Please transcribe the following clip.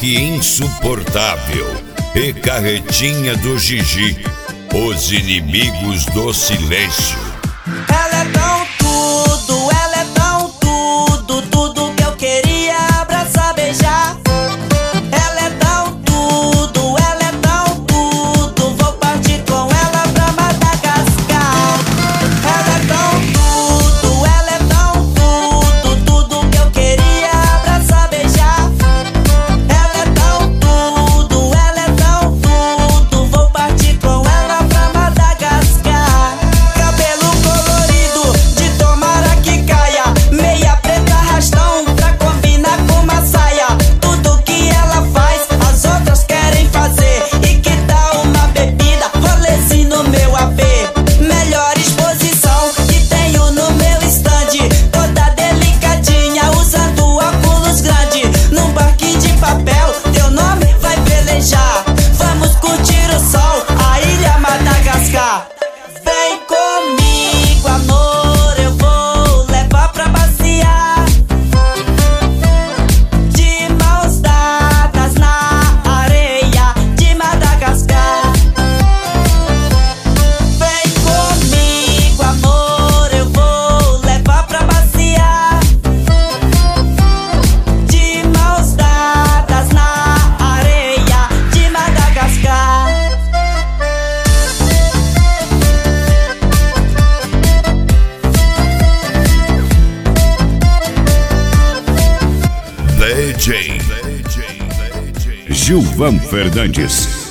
Henrique Insuportável e Carretinha do Gigi, os inimigos do silêncio. Ela é tão tudo, ela é tão tudo, tudo que eu queria abraçar, beijar. Ela é tão tudo, ela é tão tudo, vou partir com ela pra Madagascar. Ela é tão tudo, ela é tão tudo, tudo que eu queria abraçar, beijar. Ela é tão tudo, ela é tão tudo, vou partir com ela pra Madagascar. Cabelo colorido, de tomara que caia, meia preta arrastão pra combinar com uma saia. Tudo que ela faz, as outras querem fazer. E que tal uma bebida, rolezinho no meu AP? Melhor exposição que tenho no meu stand, toda delicadinha, usando óculos grande. Num barquinho de papel, teu nome vai velejar. Vamos curtir o sol, a ilha Madagascar. Vem comigo, amor, eu vou levar pra passear. De mãos dadas na areia de Madagascar. Vem comigo, amor, eu vou levar pra passear. De mãos dadas na areia de Madagascar. DJ Gilvan Fernandes.